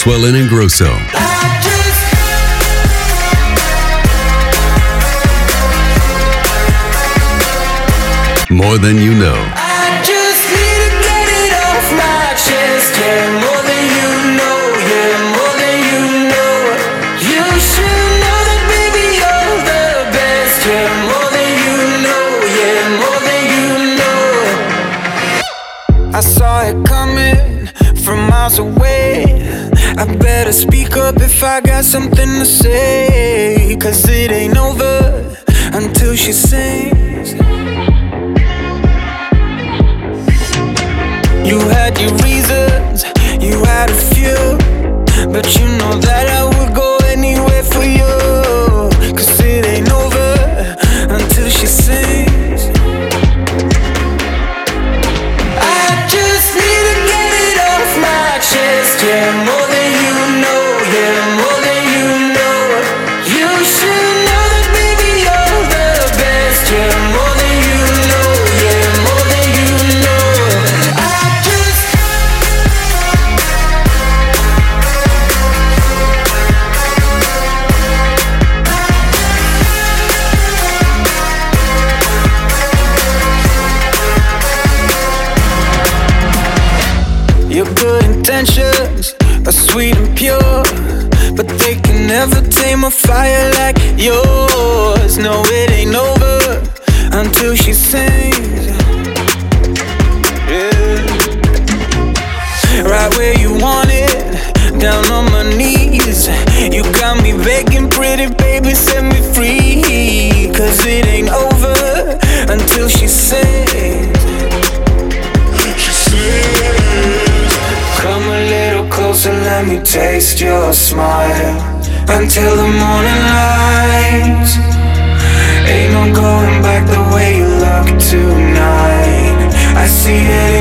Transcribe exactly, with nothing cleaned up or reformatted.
Maxwell and Ingrosso. More than you know. I just need to get it off my chest. Yeah, more than you know. Yeah, more than you know. You should know that, baby, you're the best. Yeah, more than you know. Yeah, more than you know. I saw it coming from miles away. I better speak up if I got something to say, 'cause it ain't over until she sings. You had your reasons, you had a few, but you know that I would go anywhere for you, 'cause it ain't over until she sings. I just need to get it off my chest. Yeah, more than you know. Yeah, more than you know. You should know that, baby, you're the best. Yeah, more than you know. Yeah, more than you know. I just Your good intentions are sweet and pure, but they can never tame a fire like yours. No, it ain't over until she sings. Yeah. Right where you want it, down on my knees. You got me begging, pretty baby, set me free, 'cause it ain't over until she sings. She sings. Come a little closer, let me taste your smile until the morning light. Ain't no going back the way you look tonight. I see it